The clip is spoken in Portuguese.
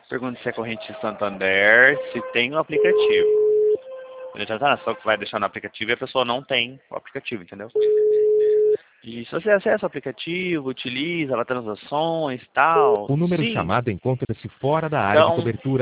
Pergunta se é corrente Santander, se tem o aplicativo. Ele já tá, só que vai deixar no aplicativo e a pessoa não tem o aplicativo, entendeu? E se você acessa o aplicativo, utiliza, vai transações e tal, O número sim. chamado encontra-se fora da área de Então, cobertura